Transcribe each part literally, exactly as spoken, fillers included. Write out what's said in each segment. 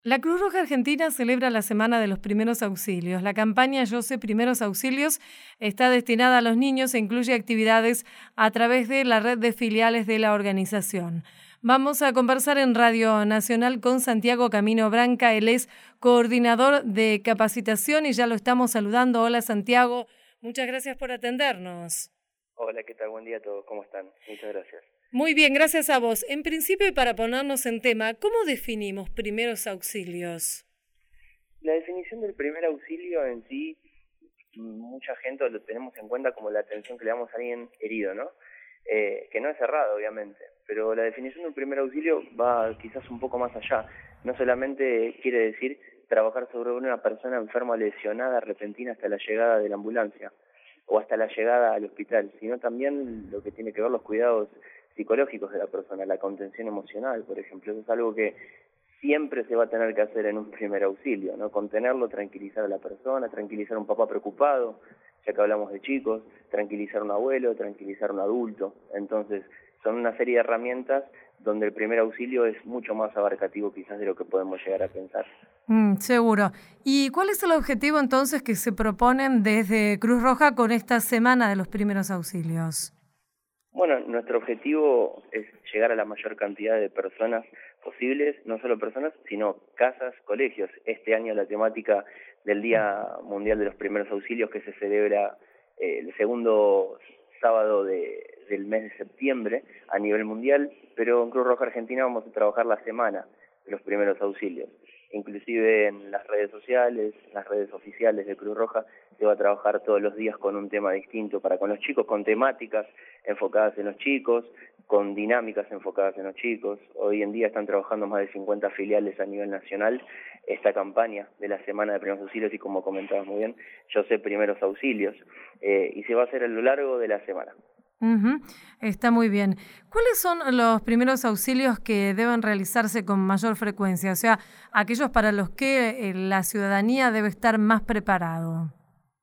La Cruz Roja Argentina celebra la Semana de los Primeros Auxilios. La campaña Yo sé Primeros Auxilios está destinada a los niños e incluye actividades a través de la red de filiales de la organización. Vamos a conversar en Radio Nacional con Santiago Camino Branca. Él es coordinador de capacitación y ya lo estamos saludando. Hola Santiago, muchas gracias por atendernos. Hola, ¿qué tal? Buen día a todos. ¿Cómo están? Muchas gracias. Muy bien, gracias a vos. En principio, y para ponernos en tema, ¿cómo definimos primeros auxilios? La definición del primer auxilio en sí, mucha gente lo tenemos en cuenta como la atención que le damos a alguien herido, ¿no? Eh, que no es errado, obviamente, pero la definición del primer auxilio va quizás un poco más allá. No solamente quiere decir trabajar sobre una persona enferma o lesionada repentina hasta la llegada de la ambulancia o hasta la llegada al hospital, sino también lo que tiene que ver los cuidados psicológicos de la persona, la contención emocional, por ejemplo. Eso es algo que siempre se va a tener que hacer en un primer auxilio, ¿no? Contenerlo, tranquilizar a la persona, tranquilizar a un papá preocupado, ya que hablamos de chicos, tranquilizar a un abuelo, tranquilizar a un adulto. Entonces, son una serie de herramientas donde el primer auxilio es mucho más abarcativo quizás de lo que podemos llegar a pensar. Mm, seguro. ¿Y cuál es el objetivo entonces que se proponen desde Cruz Roja con esta Semana de los Primeros Auxilios? Bueno, nuestro objetivo es llegar a la mayor cantidad de personas posibles, no solo personas, sino casas, colegios. Este año la temática del Día Mundial de los Primeros Auxilios, que se celebra eh, el segundo sábado de, del mes de septiembre a nivel mundial, pero en Cruz Roja Argentina vamos a trabajar la semana de los primeros auxilios. Inclusive en las redes sociales, las redes oficiales de Cruz Roja, se va a trabajar todos los días con un tema distinto para con los chicos, con temáticas enfocadas en los chicos, con dinámicas enfocadas en los chicos. Hoy en día están trabajando más de cincuenta filiales a nivel nacional esta campaña de la Semana de Primeros Auxilios y, como comentabas muy bien, Yo sé Primeros Auxilios, eh, y se va a hacer a lo largo de la semana. Uh-huh. Está muy bien. ¿Cuáles son los primeros auxilios que deben realizarse con mayor frecuencia? O sea, aquellos para los que eh, la ciudadanía debe estar más preparado.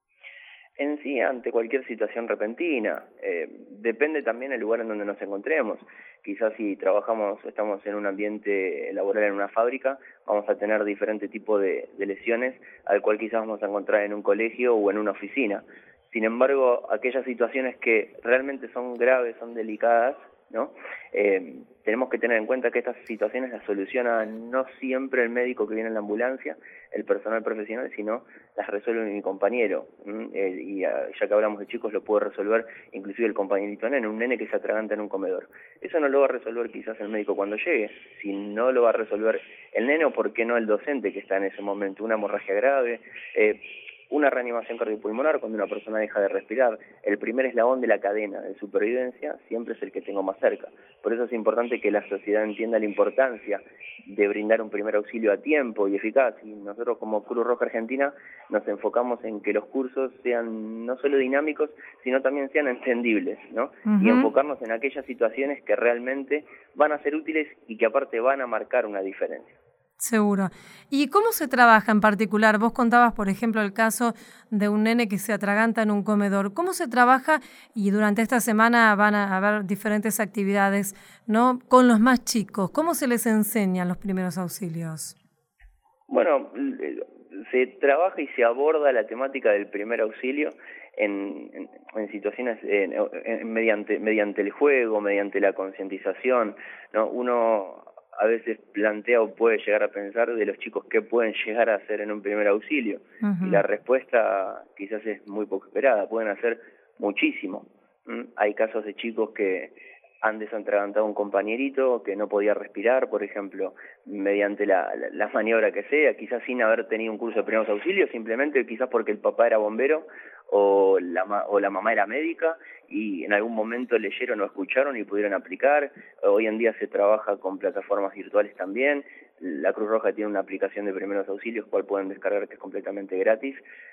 En sí, ante cualquier situación repentina, eh, depende también el lugar en donde nos encontremos. Quizás si trabajamos, estamos en un ambiente laboral en una fábrica, vamos a tener diferente tipo de, de lesiones, al cual quizás vamos a encontrar en un colegio o en una oficina. Sin embargo, aquellas situaciones que realmente son graves, son delicadas, ¿no? Eh, tenemos que tener en cuenta que estas situaciones las soluciona no siempre el médico que viene en la ambulancia, el personal profesional, sino las resuelve mi compañero. ¿Mm? Eh, y uh, ya que hablamos de chicos, lo puede resolver inclusive el compañerito nene, un nene que se atraganta en un comedor. Eso no lo va a resolver quizás el médico cuando llegue, si no lo va a resolver el nene o por qué no el docente que está en ese momento, una hemorragia grave, eh, una reanimación cardiopulmonar cuando una persona deja de respirar. El primer eslabón de la cadena de supervivencia siempre es el que tengo más cerca. Por eso es importante que la sociedad entienda la importancia de brindar un primer auxilio a tiempo y eficaz. Y nosotros como Cruz Roja Argentina nos enfocamos en que los cursos sean no solo dinámicos, sino también sean entendibles, ¿no? Uh-huh. Y enfocarnos en aquellas situaciones que realmente van a ser útiles y que aparte van a marcar una diferencia. Seguro. ¿Y cómo se trabaja en particular? Vos contabas, por ejemplo, el caso de un nene que se atraganta en un comedor. ¿Cómo se trabaja? Y durante esta semana van a haber diferentes actividades, ¿no? Con los más chicos. ¿Cómo se les enseñan los primeros auxilios? Bueno, se trabaja y se aborda la temática del primer auxilio en, en, en situaciones en, en, mediante mediante el juego, mediante la concientización, ¿no? Uno a veces plantea o puede llegar a pensar de los chicos qué pueden llegar a hacer en un primer auxilio. Uh-huh. Y la respuesta quizás es muy poco esperada, pueden hacer muchísimo. ¿Mm? Hay casos de chicos que han desatragantado a un compañerito que no podía respirar, por ejemplo, mediante la, la, la maniobra que sea, quizás sin haber tenido un curso de primeros auxilios, simplemente quizás porque el papá era bombero o la, o la mamá era médica y en algún momento leyeron o escucharon y pudieron aplicar. Hoy en día se trabaja con plataformas virtuales también. La Cruz Roja tiene una aplicación de primeros auxilios, cual pueden descargar, que es completamente gratis,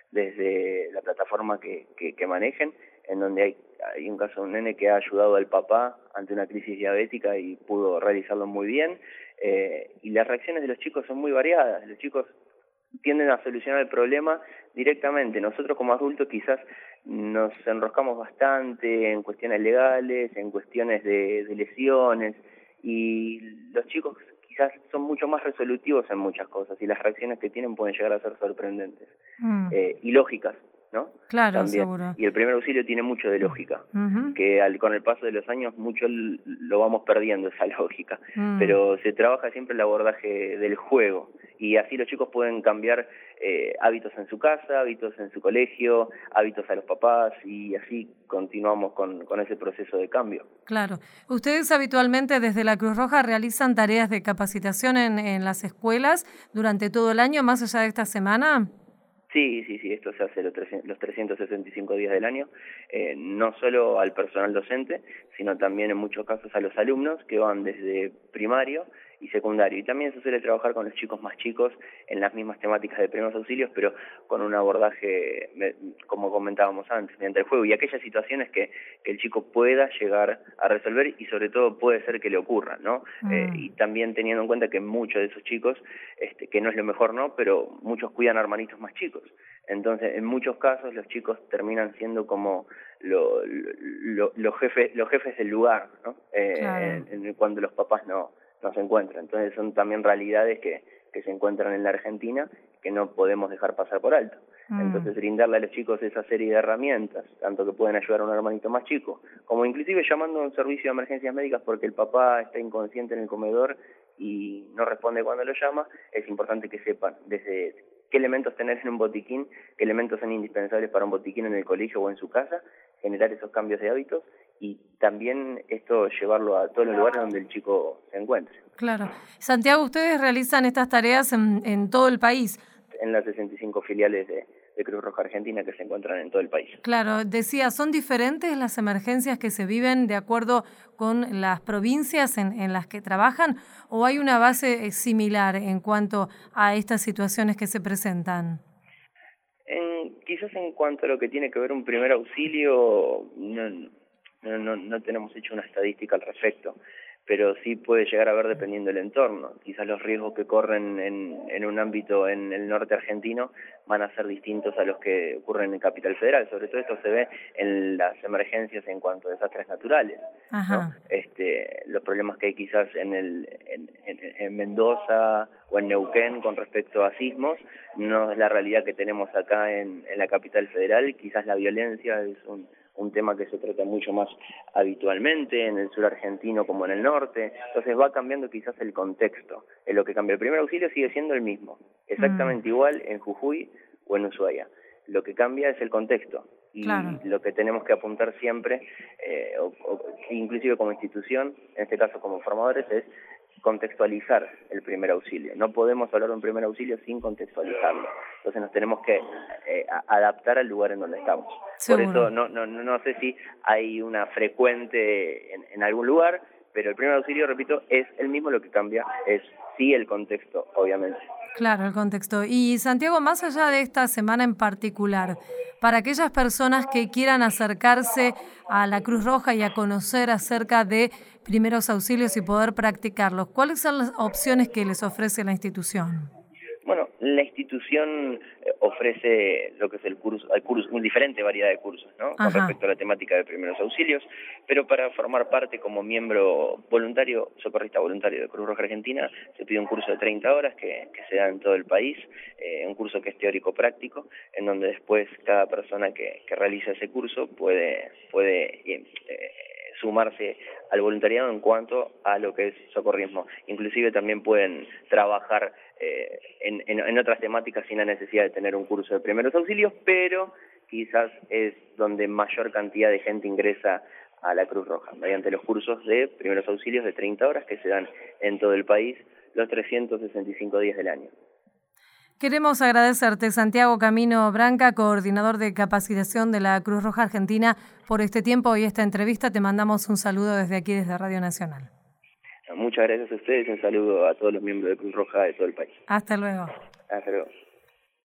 desde la plataforma que, que, que manejen, en donde hay, hay un caso de un nene que ha ayudado al papá ante una crisis diabética y pudo realizarlo muy bien. Eh, y las reacciones de los chicos son muy variadas. Los chicos tienden a solucionar el problema directamente. Nosotros como adultos quizás nos enroscamos bastante en cuestiones legales, en cuestiones de, de lesiones, y los chicos quizás son mucho más resolutivos en muchas cosas y las reacciones que tienen pueden llegar a ser sorprendentes mm. eh, y lógicas, ¿no? Claro, También. seguro. Y el primer auxilio tiene mucho de lógica, uh-huh. que al, con el paso de los años mucho l- lo vamos perdiendo esa lógica, mm. pero se trabaja siempre el abordaje del juego y así los chicos pueden cambiar eh, hábitos en su casa, hábitos en su colegio, hábitos a los papás y así continuamos con, con ese proceso de cambio. Claro. ¿Ustedes habitualmente desde la Cruz Roja realizan tareas de capacitación en, en las escuelas durante todo el año, más allá de esta semana? Sí, sí, sí, esto se hace los trescientos sesenta y cinco días del año, eh, no solo al personal docente, sino también en muchos casos a los alumnos que van desde primario y secundario. Y también se suele trabajar con los chicos más chicos en las mismas temáticas de primeros auxilios, pero con un abordaje, como comentábamos antes, mediante el juego y aquellas situaciones que, que el chico pueda llegar a resolver y sobre todo puede ser que le ocurran, ¿no? Mm. Eh, y también teniendo en cuenta que muchos de esos chicos, este, que no es lo mejor, ¿no? Pero muchos cuidan a hermanitos más chicos. Entonces, en muchos casos los chicos terminan siendo como lo, lo, los jefes los jefes del lugar, ¿no? Eh, claro. en, en, cuando los papás no, no se encuentran. Entonces son también realidades que, que se encuentran en la Argentina que no podemos dejar pasar por alto. Mm. Entonces brindarle a los chicos esa serie de herramientas, tanto que pueden ayudar a un hermanito más chico, como inclusive llamando a un servicio de emergencias médicas porque el papá está inconsciente en el comedor y no responde cuando lo llama, es importante que sepan desde qué elementos tener en un botiquín, qué elementos son indispensables para un botiquín en el colegio o en su casa, generar esos cambios de hábitos y también esto llevarlo a todos los lugares donde el chico se encuentre. Claro. Santiago, ¿ustedes realizan estas tareas en, en todo el país? En las sesenta y cinco filiales de, de Cruz Roja Argentina que se encuentran en todo el país. Claro, decía, ¿son diferentes las emergencias que se viven de acuerdo con las provincias en, en las que trabajan o hay una base similar en cuanto a estas situaciones que se presentan? En, quizás en cuanto a lo que tiene que ver un primer auxilio, no, no, no, no tenemos hecho una estadística al respecto, pero sí puede llegar a ver dependiendo del entorno. Quizás los riesgos que corren en, en un ámbito en el norte argentino van a ser distintos a los que ocurren en Capital Federal. Sobre todo esto se ve en las emergencias en cuanto a desastres naturales, ¿no? Este, los problemas que hay quizás en, el, en, en, en Mendoza o en Neuquén con respecto a sismos no es la realidad que tenemos acá en, en la Capital Federal. Quizás la violencia es un un tema que se trata mucho más habitualmente en el sur argentino como en el norte, entonces va cambiando quizás el contexto, en lo que cambia. El primer auxilio sigue siendo el mismo, exactamente mm. igual en Jujuy o en Ushuaia, lo que cambia es el contexto y claro. Lo que tenemos que apuntar siempre, eh, o, o, inclusive como institución, en este caso como formadores, es contextualizar el primer auxilio. No podemos hablar de un primer auxilio sin contextualizarlo. Entonces nos tenemos que eh, adaptar al lugar en donde estamos. ¿Seguro? Por eso no, no, no sé si hay una frecuente en, en algún lugar, pero el primer auxilio, repito, es el mismo, lo que cambia es sí el contexto, obviamente. Claro, el contexto. Y Santiago, más allá de esta semana en particular, para aquellas personas que quieran acercarse a la Cruz Roja y a conocer acerca de primeros auxilios y poder practicarlos, ¿cuáles son las opciones que les ofrece la institución? Bueno, la institución ofrece lo que es el curso, hay cursos, una diferente variedad de cursos, ¿no? Ajá. Con respecto a la temática de primeros auxilios, pero para formar parte como miembro voluntario, socorrista voluntario de Cruz Roja Argentina, se pide un curso de treinta horas que, que se da en todo el país, eh, un curso que es teórico-práctico, en donde después cada persona que, que realiza ese curso puede, puede eh, sumarse al voluntariado en cuanto a lo que es socorrismo. Inclusive también pueden trabajar eh, en, en, en otras temáticas sin la necesidad de tener un curso de primeros auxilios, pero quizás es donde mayor cantidad de gente ingresa a la Cruz Roja, mediante los cursos de primeros auxilios de treinta horas que se dan en todo el país los trescientos sesenta y cinco días del año. Queremos agradecerte, Santiago Camino Branca, coordinador de capacitación de la Cruz Roja Argentina, por este tiempo y esta entrevista. Te mandamos un saludo desde aquí, desde Radio Nacional. Muchas gracias a ustedes y un saludo a todos los miembros de Cruz Roja de todo el país. Hasta luego. Hasta luego.